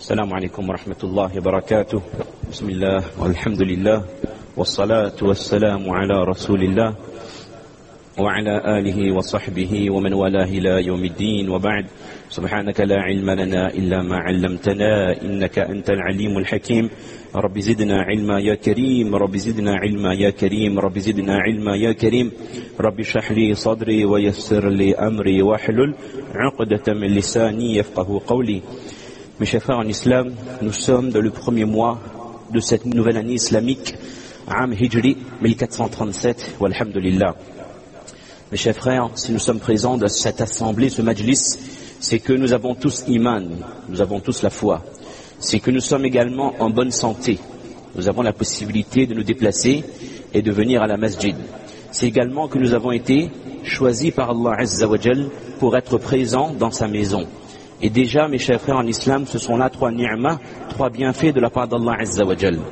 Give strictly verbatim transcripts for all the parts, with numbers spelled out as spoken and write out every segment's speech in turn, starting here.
السلام عليكم ورحمة الله وبركاته. بسم الله والحمد لله والصلاة والسلام على رسول الله وعلى آله وصحبه ومن والاه إلى يوم الدين وبعد. سبحانك لا علم لنا إلا ما علمتنا إنك أنت العليم الحكيم. رب زدنا علما يا كريم، رب زدنا علما يا كريم، رب زدنا علما يا كريم. رب اشرح لي صدري ويسر لي أمري واحلل عقدة من لساني يفقه قولي. Mes chers frères en islam, nous sommes dans le premier mois de cette nouvelle année islamique, Am Hijri mille quatre cent trente-sept, walhamdulillah. Mes chers frères, si nous sommes présents dans cette assemblée, ce majlis, c'est que nous avons tous iman, nous avons tous la foi. C'est que nous sommes également en bonne santé. Nous avons la possibilité de nous déplacer et de venir à la masjid. C'est également que nous avons été choisis par Allah Azza wa Jal pour être présents dans sa maison. Et déjà, mes chers frères en islam, ce sont là trois ni'mas, trois bienfaits de la part d'Allah Azza wa Jal.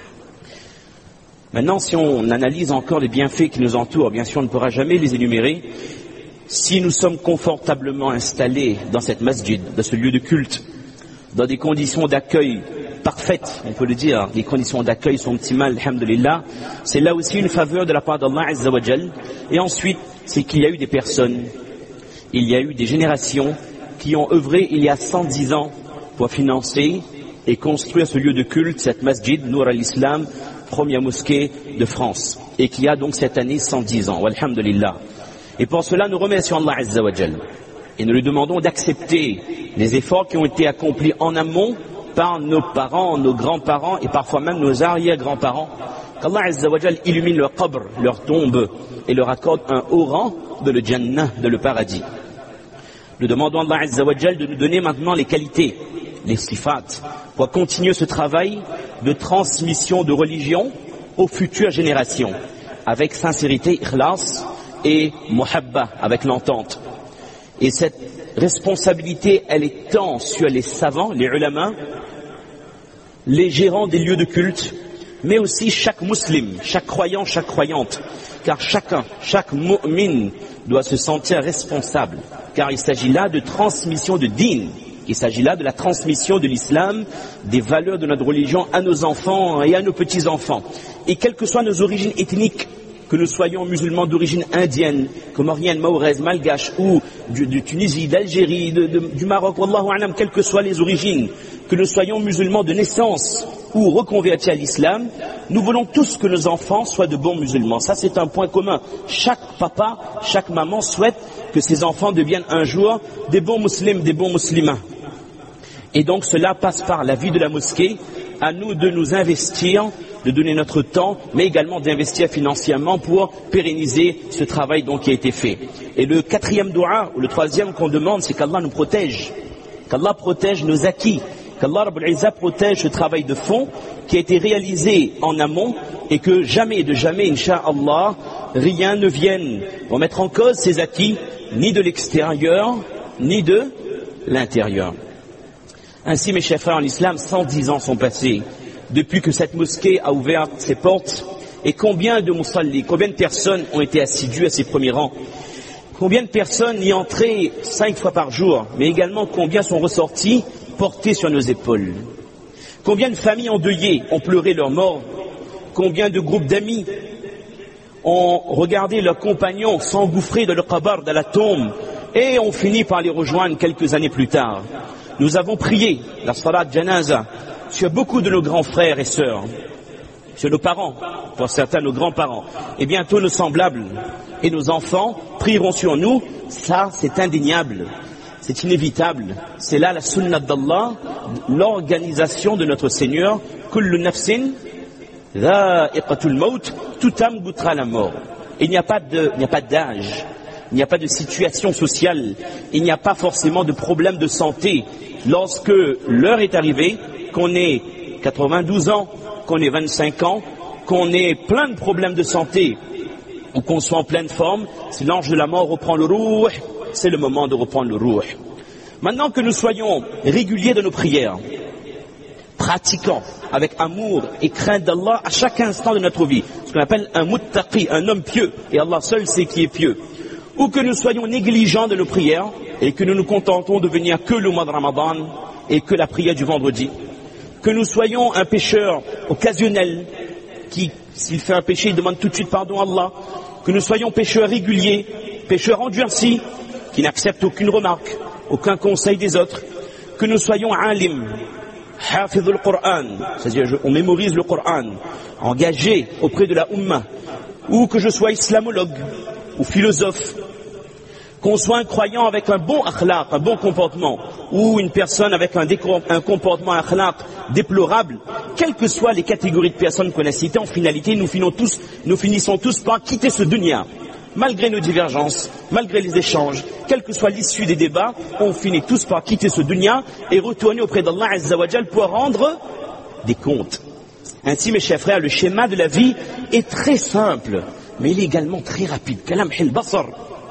Maintenant, si on analyse encore les bienfaits qui nous entourent, bien sûr, on ne pourra jamais les énumérer. Si nous sommes confortablement installés dans cette masjid, dans ce lieu de culte, dans des conditions d'accueil parfaites, on peut le dire, les conditions d'accueil sont optimales, alhamdulillah, c'est là aussi une faveur de la part d'Allah Azza wa Jal. Et ensuite, c'est qu'il y a eu des personnes, il y a eu des générations qui ont œuvré il y a cent dix ans pour financer et construire ce lieu de culte, cette masjid, Nour al-Islam, première mosquée de France, et qui a donc cette année cent dix ans, alhamdulillah. Et pour cela, nous remercions Allah Azza wa Jal. Et nous lui demandons d'accepter les efforts qui ont été accomplis en amont par nos parents, nos grands-parents et parfois même nos arrière-grands-parents. Qu'Allah Azza wa Jal illumine leur qabr, leur tombe, et leur accorde un haut rang de le Jannah, de le paradis. Nous demandons à Allah Azza wa Jal de nous donner maintenant les qualités, les sifat, pour continuer ce travail de transmission de religion aux futures générations, avec sincérité, ikhlas et muhabba, avec l'entente. Et cette responsabilité, elle est tant sur les savants, les ulama, les gérants des lieux de culte, mais aussi chaque musulman, chaque croyant, chaque croyante, car chacun, chaque mu'min doit se sentir responsable, car il s'agit là de transmission de din, il s'agit là de la transmission de l'islam, des valeurs de notre religion à nos enfants et à nos petits-enfants. Et quelles que soient nos origines ethniques, que nous soyons musulmans d'origine indienne, comorienne, mahoraise, malgache, ou de, de Tunisie, d'Algérie, de, de, du Maroc, wallahu a'lam, quelles que soient les origines, que nous soyons musulmans de naissance ou reconvertis à l'islam, nous voulons tous que nos enfants soient de bons musulmans. Ça, c'est un point commun. Chaque papa, chaque maman souhaite que ses enfants deviennent un jour des bons musulmans, des bons musulmans. Et donc, cela passe par la vie de la mosquée, à nous de nous investir, de donner notre temps, mais également d'investir financièrement pour pérenniser ce travail donc qui a été fait. Et le quatrième doua, ou le troisième qu'on demande, c'est qu'Allah nous protège, qu'Allah protège nos acquis, qu'Allah Rabbul Izza protège ce travail de fond qui a été réalisé en amont et que jamais de jamais, Inch'Allah, rien ne vienne remettre en cause ces acquis, ni de l'extérieur, ni de l'intérieur. Ainsi, mes chers frères en islam, cent dix ans sont passés depuis que cette mosquée a ouvert ses portes. Et combien de musalli, combien de personnes ont été assidues à ses premiers rangs? Combien de personnes y entraient cinq fois par jour? Mais également combien sont ressorties portées sur nos épaules? Combien de familles endeuillées ont pleuré leur mort? Combien de groupes d'amis ont regardé leurs compagnons s'engouffrer dans le qabr, dans la tombe, et ont fini par les rejoindre quelques années plus tard? Nous avons prié la salat janaza sur beaucoup de nos grands frères et sœurs, sur nos parents, pour certains nos grands-parents, et bientôt nos semblables et nos enfants prieront sur nous. Ça, c'est indéniable, c'est inévitable. C'est là la sunnah d'Allah, l'organisation de notre Seigneur. Kullu nafsin dha'iqatul maut, toute âme goûtera la mort. Et il n'y a pas de, il n'y a pas d'âge, il n'y a pas de situation sociale, il n'y a pas forcément de problème de santé. Lorsque l'heure est arrivée, qu'on ait quatre-vingt-douze ans, qu'on ait vingt-cinq ans, qu'on ait plein de problèmes de santé, ou qu'on soit en pleine forme, si l'ange de la mort reprend le rouh, c'est le moment de reprendre le rouh. Maintenant que nous soyons réguliers de nos prières, pratiquant avec amour et crainte d'Allah à chaque instant de notre vie, ce qu'on appelle un muttaqi, un homme pieux, et Allah seul sait qui est pieux, ou que nous soyons négligents de nos prières et que nous nous contentons de venir que le mois de Ramadan, et que la prière du vendredi. Que nous soyons un pécheur occasionnel, qui, s'il fait un péché, il demande tout de suite pardon à Allah. Que nous soyons pécheurs réguliers, pécheurs endurcis, qui n'acceptent aucune remarque, aucun conseil des autres. Que nous soyons alim, hafidh al-Qur'an, c'est-à-dire on mémorise le Qur'an, engagé auprès de la Ummah, ou que je sois islamologue ou philosophe, qu'on soit un croyant avec un bon akhlaq, un bon comportement, ou une personne avec un, un comportement akhlaq déplorable, quelles que soient les catégories de personnes qu'on a citées, en finalité, nous, tous, nous finissons tous par quitter ce dunya. Malgré nos divergences, malgré les échanges, quelle que soit l'issue des débats, on finit tous par quitter ce dunya et retourner auprès d'Allah Azza wa Jal pour rendre des comptes. Ainsi, mes chers frères, le schéma de la vie est très simple, mais il est également très rapide. Kalam hil basar.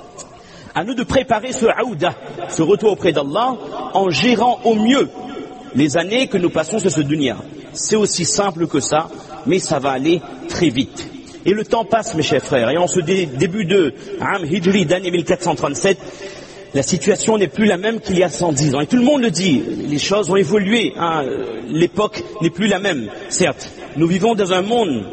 À nous de préparer ce aouda, ce retour auprès d'Allah, en gérant au mieux les années que nous passons sur ce dunya. C'est aussi simple que ça, mais ça va aller très vite. Et le temps passe, mes chers frères, et en ce dé début de Am Hijri d'année mille quatre cent trente-sept, la situation n'est plus la même qu'il y a cent dix ans. Et tout le monde le dit, les choses ont évolué, hein, l'époque n'est plus la même. Certes, nous vivons dans un monde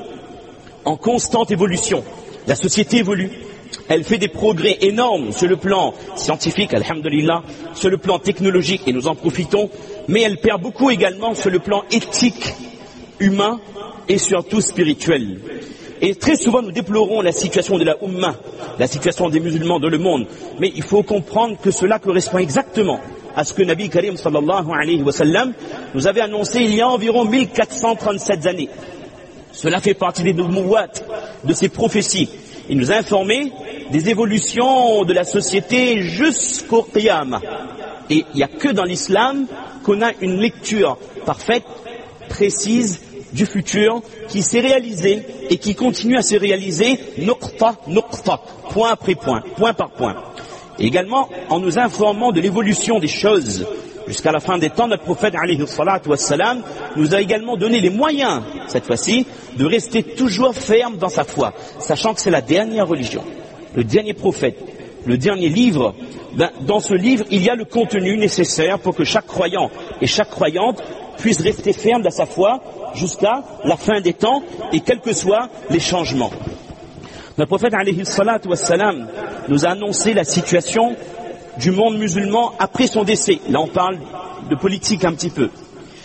en constante évolution. La société évolue, elle fait des progrès énormes sur le plan scientifique, alhamdulillah, sur le plan technologique, et nous en profitons, mais elle perd beaucoup également sur le plan éthique, humain et surtout spirituel. Et très souvent, nous déplorons la situation de la Ummah, la situation des musulmans dans le monde. Mais il faut comprendre que cela correspond exactement à ce que Nabi Karim sallallahu alayhi wa sallam nous avait annoncé il y a environ mille quatre cent trente-sept années. Cela fait partie des nubuwat, de ces prophéties. Il nous a informé des évolutions de la société jusqu'au qiyamah. Et il n'y a que dans l'islam qu'on a une lecture parfaite, précise, du futur qui s'est réalisé et qui continue à se réaliser nuqta, nuqta, point après point, point par point. Et également, en nous informant de l'évolution des choses jusqu'à la fin des temps, notre prophète alayhi salatu wassalam nous a également donné les moyens, cette fois-ci, de rester toujours ferme dans sa foi, sachant que c'est la dernière religion, le dernier prophète, le dernier livre. Ben, dans ce livre, il y a le contenu nécessaire pour que chaque croyant et chaque croyante puisse rester ferme dans sa foi jusqu'à la fin des temps et quels que soient les changements. Notre prophète alayhi salatu wassalam nous a annoncé la situation du monde musulman après son décès. Là on parle de politique un petit peu.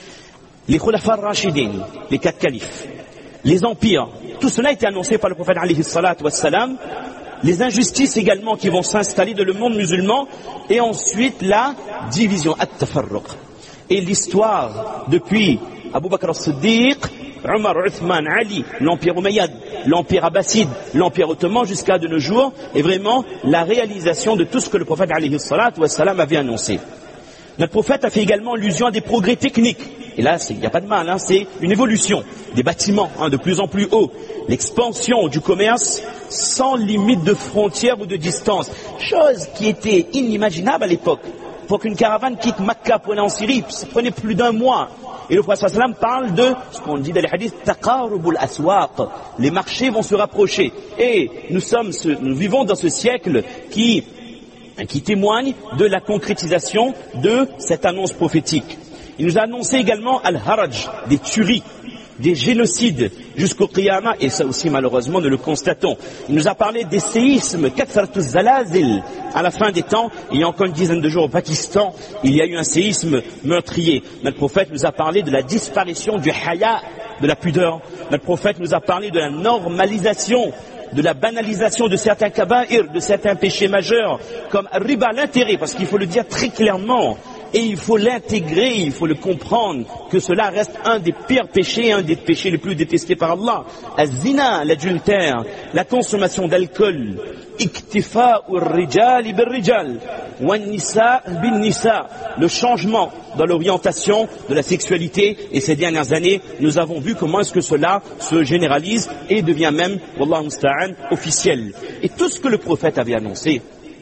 Les khulafa rashidin, les quatre califes, les empires, tout cela a été annoncé par le prophète alayhi salatu wassalam. Les injustices également qui vont s'installer dans le monde musulman et ensuite la division, at-tafarruq. Et l'histoire depuis Abu Bakr as-Siddiq, Omar, Uthman, Ali, l'empire Umayyad, l'empire Abbasside, l'empire ottoman jusqu'à de nos jours est vraiment la réalisation de tout ce que le prophète alayhi salatu wassalam avait annoncé. Notre prophète a fait également allusion à des progrès techniques. Et là, il n'y a pas de mal, hein, c'est une évolution des bâtiments hein, de plus en plus hauts. L'expansion du commerce sans limite de frontières ou de distance. Chose qui était inimaginable à l'époque. Pour qu'une caravane quitte Makkah pour aller en Syrie, ça prenait plus d'un mois. Et le prophète sallam parle de ce qu'on dit dans les hadiths, taqarubul aswaq. Les marchés vont se rapprocher. Et nous sommes, ce, nous vivons dans ce siècle qui, qui témoigne de la concrétisation de cette annonce prophétique. Il nous a annoncé également al-haraj, des tueries, des génocides jusqu'au qiyamah, et ça aussi malheureusement nous le constatons. Il nous a parlé des séismes, kathratuz zalazil, à la fin des temps. Il y a encore une dizaine de jours au Pakistan, il y a eu un séisme meurtrier. Notre prophète nous a parlé de la disparition du haya, de la pudeur. Notre prophète nous a parlé de la normalisation, de la banalisation de certains kaba'ir, de certains péchés majeurs, comme riba, l'intérêt, parce qu'il faut le dire très clairement. Et il faut l'intégrer, il faut le comprendre, que cela reste un des pires péchés, un des péchés les plus détestés par Allah. Az-zina, l'adultère, la consommation d'alcool, iktifa'u ar-rijal bir-rijal, wan-nisa bin-nisa, le changement dans l'orientation de la sexualité. Et ces dernières années, nous avons vu comment est-ce que cela se généralise et devient même, wallahu musta'an, officiel. Et tout ce que le prophète avait annoncé,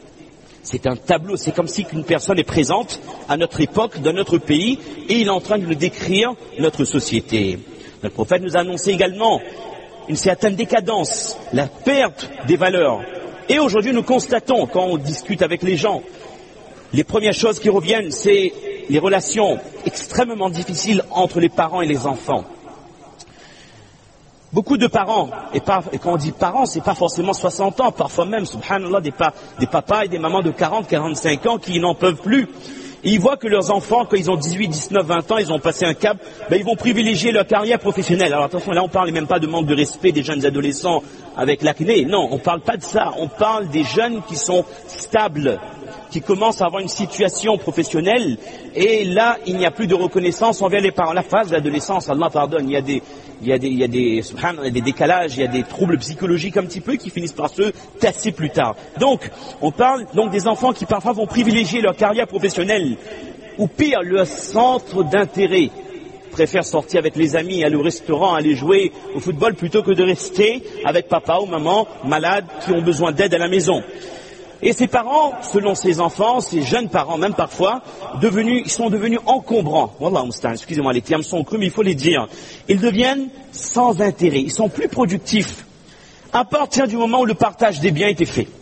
c'est un tableau, c'est comme si une personne est présente à notre époque, dans notre pays, et il est en train de nous décrire notre société. Notre prophète nous a annoncé également une certaine décadence, la perte des valeurs. Et aujourd'hui nous constatons, quand on discute avec les gens, les premières choses qui reviennent, c'est les relations extrêmement difficiles entre les parents et les enfants. Beaucoup de parents, et, pas, et quand on dit parents, c'est pas forcément soixante ans, parfois même, subhanallah, des, pa, des papas et des mamans de quarante, quarante-cinq ans qui n'en peuvent plus. Et ils voient que leurs enfants, quand ils ont dix-huit, dix-neuf, vingt ans, ils ont passé un cap, ben ils vont privilégier leur carrière professionnelle. Alors attention, là on parle même pas de manque de respect des jeunes adolescents avec l'acné. Non, on parle pas de ça. On parle des jeunes qui sont stables, qui commencent à avoir une situation professionnelle. Et là, il n'y a plus de reconnaissance envers les parents. La phase de l'adolescence, Allah pardonne, il y a des, il y a des, il y a des, subhanallah, il y a des décalages, il y a des troubles psychologiques un petit peu qui finissent par se tasser plus tard. Donc, on parle donc des enfants qui parfois vont privilégier leur carrière professionnelle, ou pire, leur centre d'intérêt. Préfèrent sortir avec les amis, aller au restaurant, aller jouer au football plutôt que de rester avec papa ou maman malades qui ont besoin d'aide à la maison. Et ces parents, selon ces enfants, ces jeunes parents même parfois, devenus, ils sont devenus encombrants. Wallah mustaan, excusez-moi, les termes sont crus, mais il faut les dire. Ils deviennent sans intérêt, ils sont plus productifs. À partir du moment où le partage des biens était fait,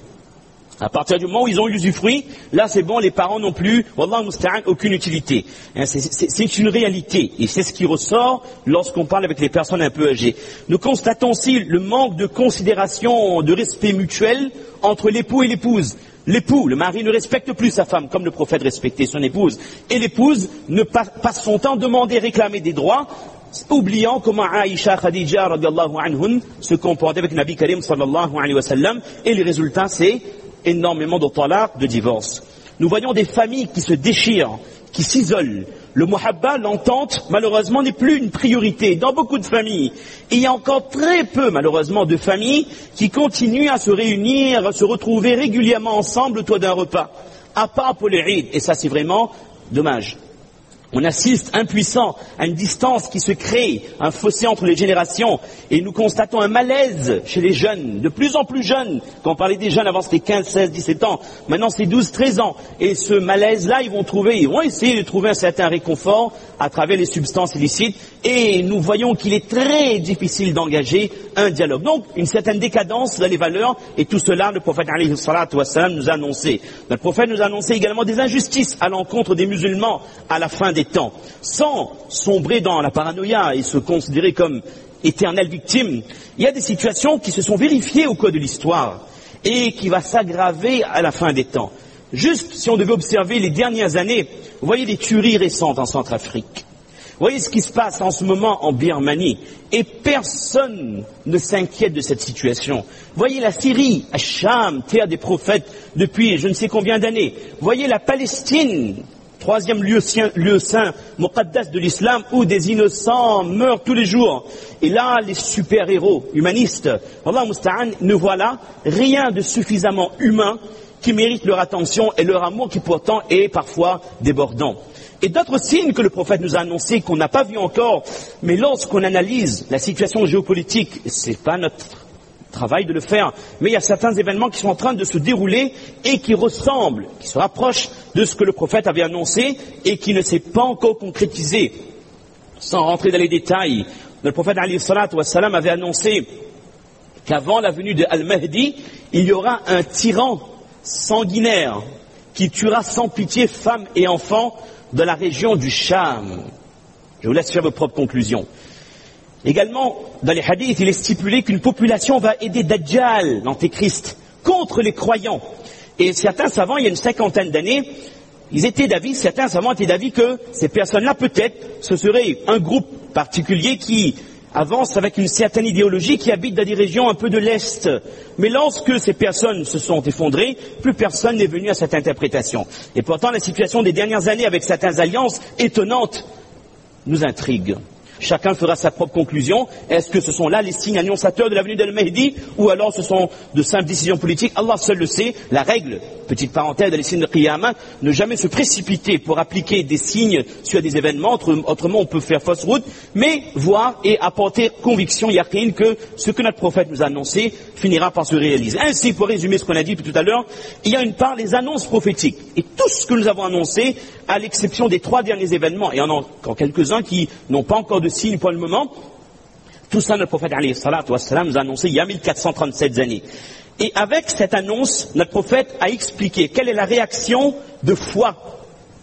à partir du moment où ils ont eu l'usufruit, là c'est bon, les parents n'ont plus, wallah mustaan, aucune utilité. C'est une réalité, et c'est ce qui ressort lorsqu'on parle avec les personnes un peu âgées. Nous constatons aussi le manque de considération, de respect mutuel entre l'époux et l'épouse. L'époux, le mari ne respecte plus sa femme comme le prophète respectait son épouse. Et l'épouse ne passe son temps à demander, réclamer des droits, oubliant comment Aïcha Khadija radiallahu anhun se comportait avec Nabi Karim sallallahu alayhi wa sallam. Et les résultats, c'est énormément de talaq, de divorce. Nous voyons des familles qui se déchirent, qui s'isolent. Le muhabba, l'entente, malheureusement, n'est plus une priorité dans beaucoup de familles. Et il y a encore très peu, malheureusement, de familles qui continuent à se réunir, à se retrouver régulièrement ensemble autour d'un repas, à part pour les Eid. Et ça, c'est vraiment dommage. On assiste, impuissant, à une distance qui se crée, un fossé entre les générations, et nous constatons un malaise chez les jeunes, de plus en plus jeunes. Quand on parlait des jeunes, avant c'était quinze, seize, dix-sept ans, maintenant c'est douze, treize ans. Et ce malaise-là, ils vont trouver, ils vont essayer de trouver un certain réconfort à travers les substances illicites, et nous voyons qu'il est très difficile d'engager un dialogue. Donc, une certaine décadence dans les valeurs, et tout cela, le prophète alayhi salatu wassalam nous a annoncé. Le prophète nous a annoncé également des injustices à l'encontre des musulmans à la fin des temps, sans sombrer dans la paranoïa et se considérer comme éternelle victime. Il y a des situations qui se sont vérifiées au cours de l'histoire et qui va s'aggraver à la fin des temps. Juste si on devait observer les dernières années, vous voyez les tueries récentes en Centrafrique. Vous voyez ce qui se passe en ce moment en Birmanie, et personne ne s'inquiète de cette situation. Vous voyez la Syrie, Hacham, terre des prophètes depuis je ne sais combien d'années. Vous voyez la Palestine, troisième lieu, lieu saint, Muqaddas de l'islam, où des innocents meurent tous les jours. Et là, les super-héros humanistes, Allah musta'an, ne voient là rien de suffisamment humain qui mérite leur attention et leur amour qui pourtant est parfois débordant. Et d'autres signes que le prophète nous a annoncés, qu'on n'a pas vu encore, mais lorsqu'on analyse la situation géopolitique, c'est pas notre travail de le faire, mais il y a certains événements qui sont en train de se dérouler et qui ressemblent, qui se rapprochent de ce que le prophète avait annoncé et qui ne s'est pas encore concrétisé. Sans rentrer dans les détails, le prophète alayhi salatu wassalam avait annoncé qu'avant la venue de Al-Mahdi, il y aura un tyran sanguinaire qui tuera sans pitié femmes et enfants de la région du Cham. Je vous laisse faire vos propres conclusions. Également, dans les hadiths, il est stipulé qu'une population va aider Dajjal, l'antéchrist, contre les croyants. Et certains savants, il y a une cinquantaine d'années, ils étaient d'avis, certains savants étaient d'avis que ces personnes-là, peut-être, ce serait un groupe particulier qui avance avec une certaine idéologie, qui habite dans des régions un peu de l'Est. Mais lorsque ces personnes se sont effondrées, plus personne n'est venu à cette interprétation. Et pourtant, la situation des dernières années avec certaines alliances étonnantes nous intrigue. Chacun fera sa propre conclusion. Est-ce que ce sont là les signes annonçateurs de la venue d'Al-Mahdi, ou alors ce sont de simples décisions politiques? Allah seul le sait. La règle, petite parenthèse, dans les signes de Qiyamah, ne jamais se précipiter pour appliquer des signes sur des événements, autrement on peut faire fausse route, mais voir et apporter conviction, yaqin, que ce que notre prophète nous a annoncé finira par se réaliser. Ainsi, pour résumer ce qu'on a dit tout à l'heure, il y a une part les annonces prophétiques. Et tout ce que nous avons annoncé, à l'exception des trois derniers événements, et il y en a encore quelques-uns qui n'ont pas encore de signes pour le moment, tout ça, notre prophète alayhi salatu wassalam nous a annoncé il y a mille quatre cent trente-sept années. Et avec cette annonce, notre prophète a expliqué quelle est la réaction de foi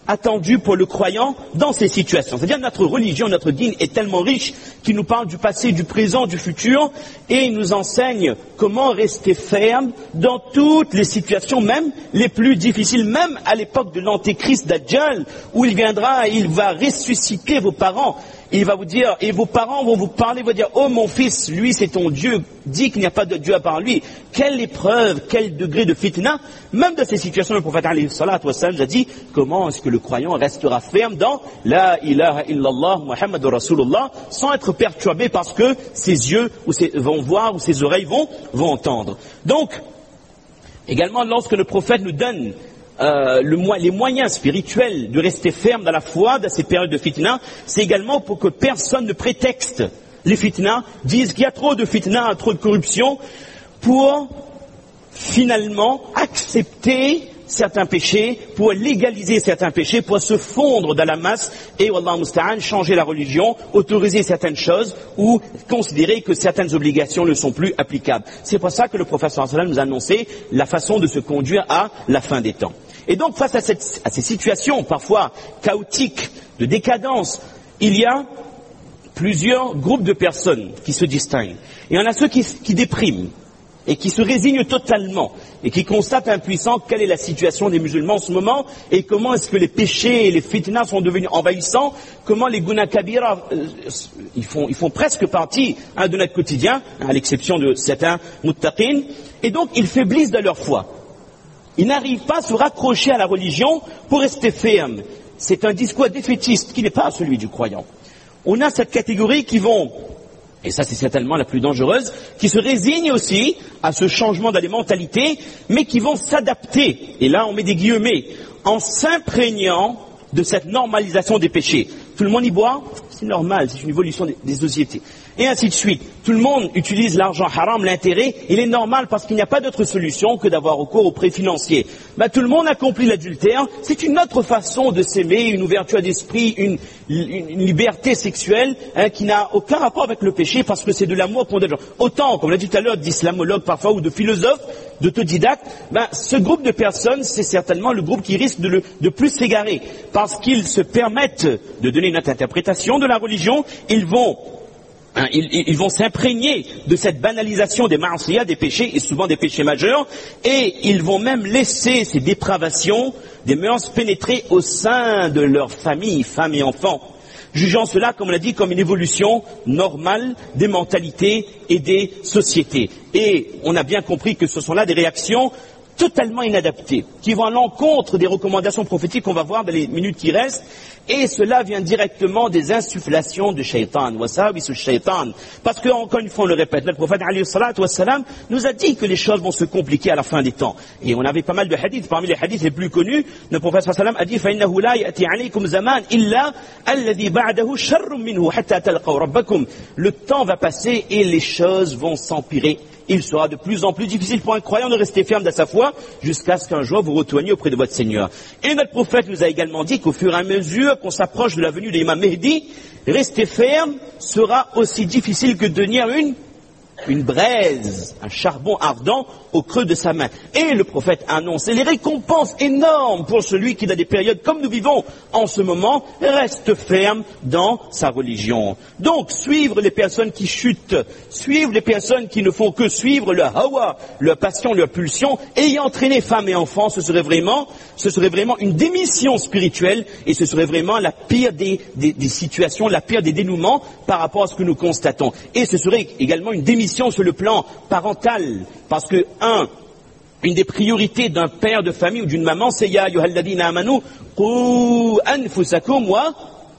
attendu pour le croyant dans ces situations. C'est-à-dire notre religion, notre dîn est tellement riche qu'il nous parle du passé, du présent, du futur, et il nous enseigne comment rester ferme dans toutes les situations, même les plus difficiles, même à l'époque de l'antéchrist Dajjal, où il viendra et il va ressusciter vos parents. Il va vous dire, et vos parents vont vous parler, vont dire, oh mon fils, lui c'est ton Dieu, dis qu'il n'y a pas de Dieu à part lui. Quelle épreuve, quel degré de fitna. Même dans ces situations, le prophète alayhi salatu wassalam nous a dit, comment est-ce que le croyant restera ferme dans la ilaha illallah Muhammadur Rasulullah, sans être perturbé parce que ses yeux ou ses, vont voir ou ses oreilles vont, vont entendre. Donc, également lorsque le prophète nous donne Euh, le, les moyens spirituels de rester ferme dans la foi, dans ces périodes de fitna, c'est également pour que personne ne prétexte les fitna, disent qu'il y a trop de fitna, trop de corruption, pour finalement accepter certains péchés, pour légaliser certains péchés, pour se fondre dans la masse et, wallah musta'an, changer la religion, autoriser certaines choses ou considérer que certaines obligations ne sont plus applicables. C'est pour ça que le prophète sallallahu alayhi wa sallam nous a annoncé la façon de se conduire à la fin des temps. Et donc, face à, cette, à ces situations parfois chaotiques, de décadence, il y a plusieurs groupes de personnes qui se distinguent. Il y en a ceux qui, qui dépriment et qui se résignent totalement et qui constatent impuissants quelle est la situation des musulmans en ce moment et comment est-ce que les péchés et les fitnas sont devenus envahissants, comment les guna kabira, euh, ils, font, ils font presque partie hein, de notre quotidien, à l'exception de certains muttaqin, et donc ils faiblissent de leur foi. Ils n'arrivent pas à se raccrocher à la religion pour rester fermes. C'est un discours défaitiste qui n'est pas celui du croyant. On a cette catégorie qui vont, et ça c'est certainement la plus dangereuse, qui se résignent aussi à ce changement dans les mentalités, mais qui vont s'adapter, et là on met des guillemets, en s'imprégnant de cette normalisation des péchés. Tout le monde y boit, c'est normal, c'est une évolution des, des sociétés. Et ainsi de suite. Tout le monde utilise l'argent haram, l'intérêt, il est normal parce qu'il n'y a pas d'autre solution que d'avoir recours aux prêts financiers. Ben, tout le monde accomplit l'adultère, c'est une autre façon de s'aimer, une ouverture d'esprit, une, une, une liberté sexuelle hein, qui n'a aucun rapport avec le péché parce que c'est de l'amour qu'on donne. Autant, comme l'a dit tout à l'heure, d'islamologues parfois ou de philosophes, d'autodidactes, ben, ce groupe de personnes, c'est certainement le groupe qui risque de, le, de plus s'égarer parce qu'ils se permettent de donner une autre interprétation de la religion, ils vont Hein, ils, ils vont s'imprégner de cette banalisation des ma'asiyah, des péchés, et souvent des péchés majeurs, et ils vont même laisser ces dépravations, des mœurs pénétrer au sein de leur famille, femmes et enfants, jugeant cela, comme on l'a dit, comme une évolution normale des mentalités et des sociétés. Et on a bien compris que ce sont là des réactions totalement inadaptées, qui vont à l'encontre des recommandations prophétiques qu'on va voir dans les minutes qui restent, et cela vient directement des insufflations de shaitan, wasawisu shaitan. Parce que, encore une fois, on le répète, le prophète alayhi salatu wassalam nous a dit que les choses vont se compliquer à la fin des temps. Et on avait pas mal de hadiths, parmi les hadiths les plus connus, le prophète sallallahu alayhi wa sallam a dit فَإِنَّهُ لَا يَأْتِي عَلَيْكُمْ زَمَانٍ إِلَّا الَّذِي بَعْدَهُ شَرٌّ مِّنْهُ حَتَّى تَلْقَوْا رَبَّكُمْ. Le temps va passer et les choses vont s'empirer. Il sera de plus en plus difficile pour un croyant de rester ferme dans sa foi jusqu'à ce qu'un jour vous retourniez auprès de votre Seigneur. Et notre prophète nous a également dit qu'au fur et à mesure qu'on s'approche de la venue de l'imam Mehdi, rester ferme sera aussi difficile que de devenir une, une braise, un charbon ardent au creux de sa main. Et le prophète a annoncé les récompenses énormes pour celui qui, dans des périodes comme nous vivons en ce moment, reste ferme dans sa religion. Donc, suivre les personnes qui chutent, suivre les personnes qui ne font que suivre leur hawa, leur passion, leur pulsion, et y entraîner femmes et enfants, ce serait vraiment, ce serait vraiment une démission spirituelle, et ce serait vraiment la pire des, des, des situations, la pire des dénouements par rapport à ce que nous constatons. Et ce serait également une démission sur le plan parental, parce que Un, une des priorités d'un père de famille ou d'une maman, c'est Ya ayyuhalladhina amanu qu anfusakum wa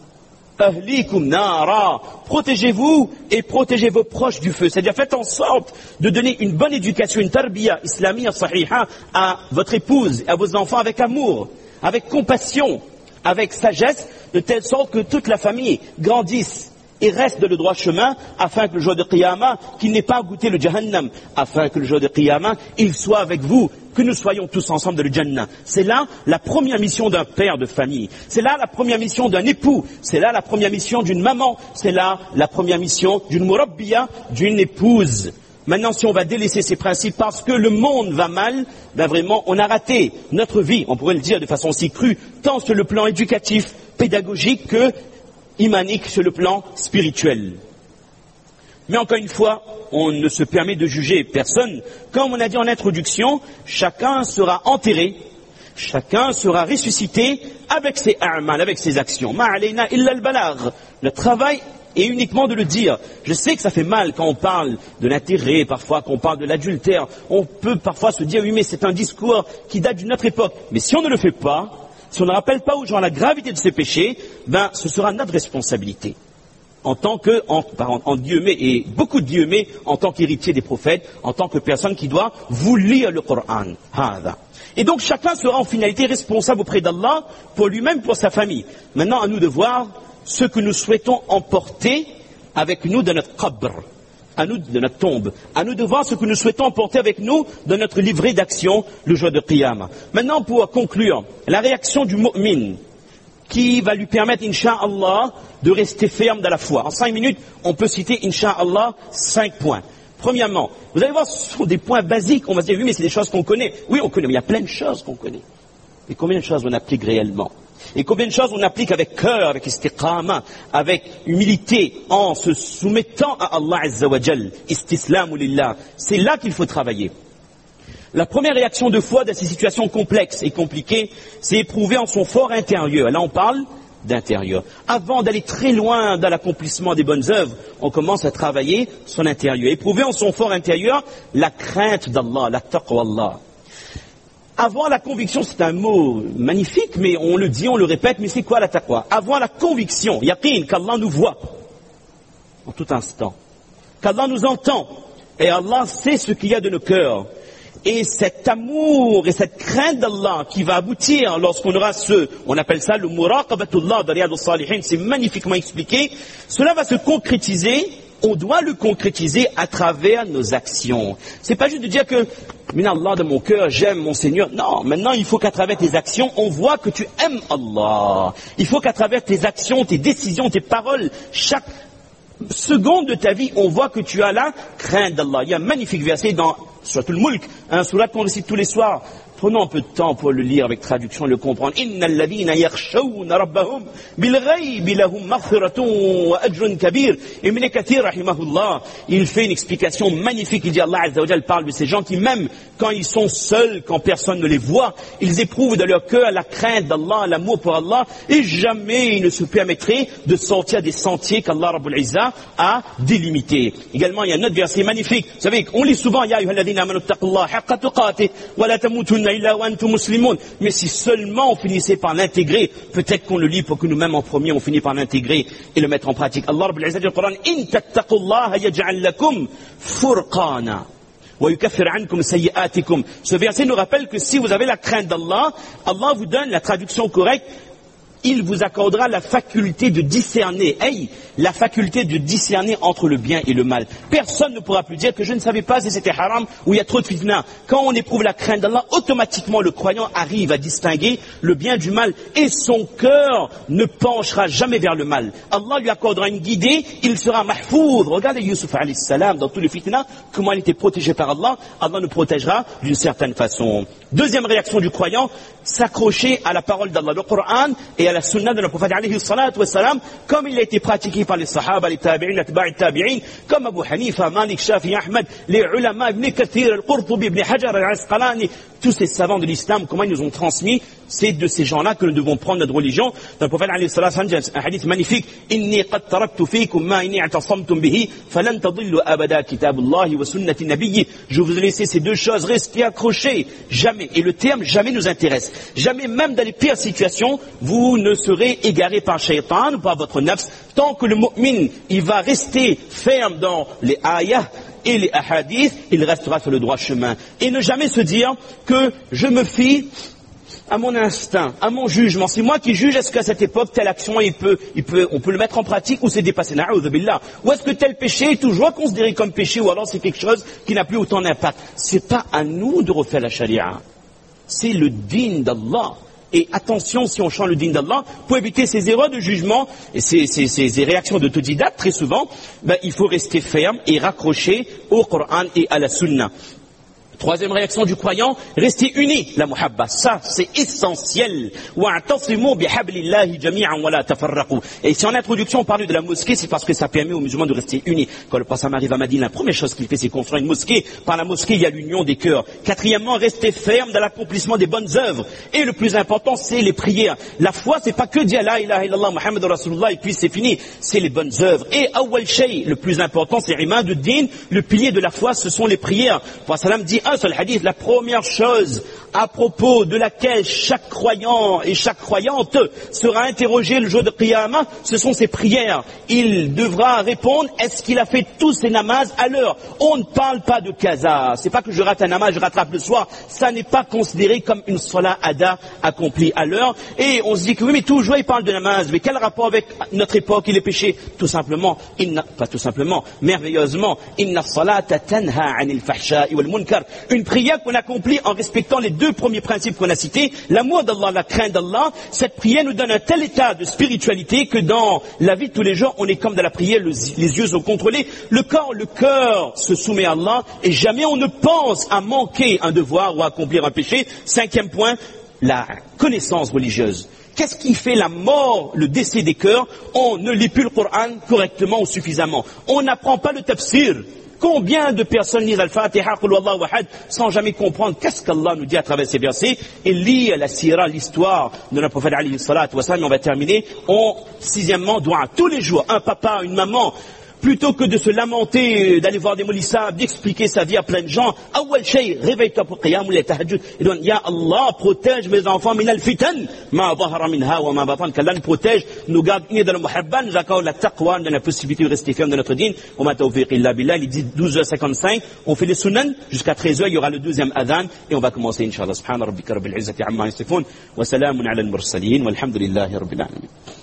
ahlikum nara. Protégez-vous et protégez vos proches du feu. C'est-à-dire faites en sorte de donner une bonne éducation, une tarbiya islamiyya sahiha à votre épouse, à vos enfants avec amour, avec compassion, avec sagesse, de telle sorte que toute la famille grandisse et reste dans le droit chemin, afin que le jour de Qiyamah, qu'il n'ait pas goûté le Jahannam, afin que le jour de Qiyamah, il soit avec vous, que nous soyons tous ensemble dans le Jannah. C'est là la première mission d'un père de famille. C'est là la première mission d'un époux. C'est là la première mission d'une maman. C'est là la première mission d'une murabbiya, d'une épouse. Maintenant, si on va délaisser ces principes parce que le monde va mal, ben vraiment, on a raté notre vie, on pourrait le dire de façon aussi crue, tant sur le plan éducatif, pédagogique que imanique sur le plan spirituel. Mais encore une fois, on ne se permet de juger personne. Comme on a dit en introduction, chacun sera enterré, chacun sera ressuscité avec ses a'mal, avec ses actions. Ma alayna illa al-balagh. Le travail est uniquement de le dire. Je sais que ça fait mal quand on parle de l'intérêt, parfois qu'on parle de l'adultère. On peut parfois se dire, oui, mais c'est un discours qui date d'une autre époque. Mais si on ne le fait pas, si on ne rappelle pas aux gens la gravité de ces péchés, ben, ce sera notre responsabilité. En tant que, en, en, en guillemets, et beaucoup de guillemets, en tant qu'héritier des prophètes, en tant que personne qui doit vous lire le Coran. Et donc chacun sera en finalité responsable auprès d'Allah pour lui-même, pour sa famille. Maintenant, à nous de voir ce que nous souhaitons emporter avec nous de notre qabr, à nous de notre tombe, à nous de voir ce que nous souhaitons emporter avec nous de notre livret d'action le jour de Qiyamah. Maintenant, pour conclure, la réaction du mu'min, qui va lui permettre, incha'Allah, de rester ferme dans la foi. En cinq minutes, on peut citer, incha'Allah, cinq points. Premièrement, vous allez voir, ce sont des points basiques. On va se dire, oui, mais c'est des choses qu'on connaît. Oui, on connaît, mais il y a plein de choses qu'on connaît. Et combien de choses on applique réellement? Et combien de choses on applique avec cœur, avec istiqama, avec humilité, en se soumettant à Allah Azza wa Jal, istislamu lillah. C'est là qu'il faut travailler. La première réaction de foi dans ces situations complexes et compliquées, c'est éprouver en son fort intérieur. Là, on parle d'intérieur. Avant d'aller très loin dans l'accomplissement des bonnes œuvres, on commence à travailler son intérieur. Éprouver en son fort intérieur la crainte d'Allah, la taqwa Allah. Avoir la conviction, c'est un mot magnifique, mais on le dit, on le répète, mais c'est quoi la taqwa? Avoir la conviction, yaqin, qu'Allah nous voit en tout instant, qu'Allah nous entend, et Allah sait ce qu'il y a de nos cœurs. Et cet amour et cette crainte d'Allah qui va aboutir lorsqu'on aura ce, on appelle ça le muraqabatullah de Riyad al-Salihin, c'est magnifiquement expliqué, cela va se concrétiser, on doit le concrétiser à travers nos actions. C'est pas juste de dire que, minallah de mon cœur, j'aime mon Seigneur. Non, maintenant il faut qu'à travers tes actions, on voit que tu aimes Allah. Il faut qu'à travers tes actions, tes décisions, tes paroles, chaque seconde de ta vie, on voit que tu as la crainte d'Allah. Il y a un magnifique verset dans Suratul Mulk, un surat qu'on récite tous les soirs. Prenons un peu de temps pour le lire avec traduction et le comprendre. Inna alladhina yakhshawna rabbahum bil ghaybi lahum maghfiratun wa ajrun kabir. Ibn Kathir rahimahullah, il fait une explication magnifique. Il dit Allah Azza wa Jalla parle de ces gens qui même quand ils sont seuls, quand personne ne les voit, ils éprouvent de leur cœur la crainte d'Allah, l'amour pour Allah, et jamais ils ne se permettraient de sortir des sentiers qu'Allah Rabbul Izzah a délimités. Également, il y a un autre verset magnifique. Vous savez, on lit souvent Ya ayyuhalladhina amanu taqullaha haqqa tuqatih wa la tamutunna illa wa antum muslimun. Mais si seulement on finissait par l'intégrer, peut-être qu'on le lit pour que nous-mêmes en premier on finit par l'intégrer et le mettre en pratique. Allah Rabbul Izzah dit dans le Coran In tattaqullaha yaj'al lakum furqana. Ce verset nous rappelle que si vous avez la crainte d'Allah, Allah vous donne la traduction correcte, il vous accordera la faculté de discerner, hey, la faculté de discerner entre le bien et le mal. Personne ne pourra plus dire que je ne savais pas si c'était haram ou il y a trop de fitna. Quand on éprouve la crainte d'Allah, automatiquement le croyant arrive à distinguer le bien du mal et son cœur ne penchera jamais vers le mal. Allah lui accordera une guidée, il sera mahfoud. Regardez Yusuf alayhi salam dans tous les fitna, comment il était protégé par Allah. Allah nous protégera d'une certaine façon. Deuxième réaction du croyant, s'accrocher à la parole d'Allah, le Coran et à la sunna de notre prophète alayhi salatu wa salam, comme il a été pratiqué par les sahaba, les tabi'in, les tabi'in, tabi'in, comme Abu Hanifa, Malik, Shafi, Ahmed, les ulama, Ibn Kathir, Al-Qurtubi, Ibn Hajar, Al-Asqalani, tous ces savants de l'islam, comment ils nous ont transmis, c'est de ces gens-là que nous devons prendre notre religion. Dans le prophète alayhi salatu wa salam, un hadith magnifique, Inni qad taraktu fikum ma inni i'tasamtum bihi, falan tadillu abada kitabullahi wa sunnati nabiyyi. Je vous ai laissé ces deux choses, restez accrochés, jamais. Et le terme jamais nous intéresse. Jamais, même dans les pires situations, vous ne serez égaré par shaitan ou par votre nafs. Tant que le mu'min, il va rester ferme dans les ayahs et les ahadiths, il restera sur le droit chemin. Et ne jamais se dire que je me fie à mon instinct, à mon jugement. C'est moi qui juge, est-ce qu'à cette époque, telle action, il peut, il peut, on peut le mettre en pratique ou c'est dépassé. Na'udhu billah. Ou est-ce que tel péché est toujours considéré comme péché ou alors c'est quelque chose qui n'a plus autant d'impact. C'est pas à nous de refaire la charia. C'est le din d'Allah. Et attention, si on chante le din d'Allah, pour éviter ces erreurs de jugement et ces, ces, ces réactions d'autodidacte, très souvent, ben, il faut rester ferme et raccroché au Coran et à la Sunna. Troisième réaction du croyant, rester uni, la muhabba. Ça, c'est essentiel. Et si en introduction on parlait de la mosquée, c'est parce que ça permet aux musulmans de rester unis. Quand le prophète arrive à Madine, la première chose qu'il fait, c'est construire une mosquée. Par la mosquée, il y a l'union des cœurs. Quatrièmement, rester ferme dans l'accomplissement des bonnes œuvres. Et le plus important, c'est les prières. La foi, c'est pas que dire la ilaha illallah Muhammad Rasulullah et puis c'est fini. C'est les bonnes œuvres. Et awwal shay, le plus important, c'est imad ad-din, le pilier de la foi, ce sont les prières. Le prophète dit un seul hadith, la première chose à propos de laquelle chaque croyant et chaque croyante sera interrogé le jour de Qiyamah, ce sont ses prières. Il devra répondre, est-ce qu'il a fait tous ses namazes à l'heure? On ne parle pas de kaza. C'est pas que je rate un namaz, je rattrape le soir. Ça n'est pas considéré comme une salat ada accomplie à l'heure. Et on se dit que oui, mais toujours il parle de namaz. Mais quel rapport avec notre époque et les péchés? Tout simplement, inna, pas tout simplement, merveilleusement, inna salata tanha anil fahsha'i wal munkar. Une prière qu'on accomplit en respectant les deux premiers principes qu'on a cités, l'amour d'Allah, la crainte d'Allah. Cette prière nous donne un tel état de spiritualité que dans la vie de tous les jours, on est comme dans la prière, le, les yeux sont contrôlés, le corps, le cœur se soumet à Allah et jamais on ne pense à manquer un devoir ou à accomplir un péché. Cinquième point, la connaissance religieuse. Qu'est-ce qui fait la mort, le décès des cœurs? On ne lit plus le Coran correctement ou suffisamment. On n'apprend pas le tafsir. Combien de personnes lisent Al-Fatiha, Qul Huwallahu Ahad, sans jamais comprendre qu'est-ce qu'Allah nous dit à travers ces versets, et lit la sira, l'histoire de notre prophète alayhi salatu wa sallam. On va terminer. On, sixièmement, doit tous les jours, un papa, une maman, plutôt que de se lamenter, d'aller voir des moulissas, d'expliquer sa vie à plein de gens, awwal shay, réveille-toi pour qiyam ou les tahajjud, et donc, ya Allah, protège mes enfants, min al-fitan, ma dhahara minha wa ma batan, qu'Allah nous protège, nous garde unis dans le muhabban, nous accorde la taqwa, nous donne la possibilité de rester ferme de notre dîn, wa ma tawfiq illa billah. Il dit douze heures cinquante-cinq, on fait les sunan, jusqu'à treize heures, il y aura le deuxième adhan, et on va commencer, inshallah, subhana rabbika rabbil izzati amma yasifun, wa salamun ala al-mursalin, walhamdulillahi rabbil alamin.